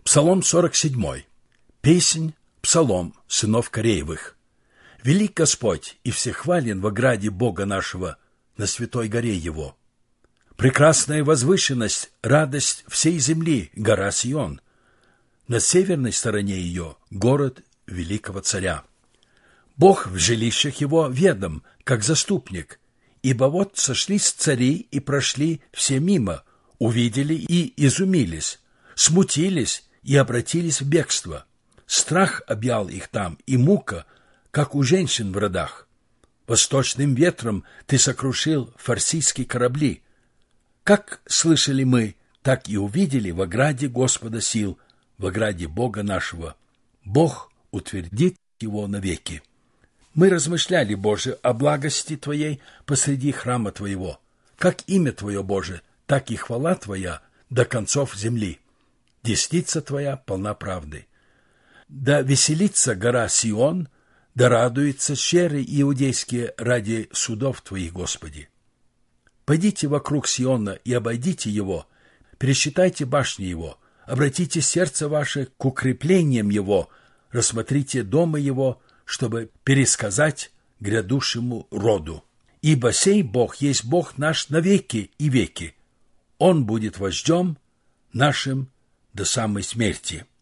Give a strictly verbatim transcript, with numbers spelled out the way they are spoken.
Псалом сорок седьмой. Песнь, псалом сынов Кореевых. Велик Господь и всехвален во граде Бога нашего, на святой горе Его. Прекрасная возвышенность, радость всей земли, гора Сион. На северной стороне ее город великого царя. Бог в жилищах его ведом, как заступник, ибо вот сошлись цари и прошли все мимо, увидели и изумились, смутились и обратились в бегство. Страх объял их там, и мука, как у женщин в родах. Восточным ветром ты сокрушил фарсийские корабли. Как слышали мы, так и увидели в ограде Господа сил, в ограде Бога нашего. Бог утвердит его навеки. Мы размышляли, Боже, о благости Твоей посреди храма Твоего. Как имя Твое, Боже, так и хвала Твоя до концов земли. Десница Твоя полна правды. Да веселится гора Сион, да радуются щеры иудейские ради судов Твоих, Господи. Пойдите вокруг Сиона и обойдите его, пересчитайте башни его, обратите сердце ваше к укреплениям его, рассмотрите дома его, чтобы пересказать грядущему роду. Ибо сей Бог есть Бог наш навеки и веки. Он будет вождем нашим до самой смерти.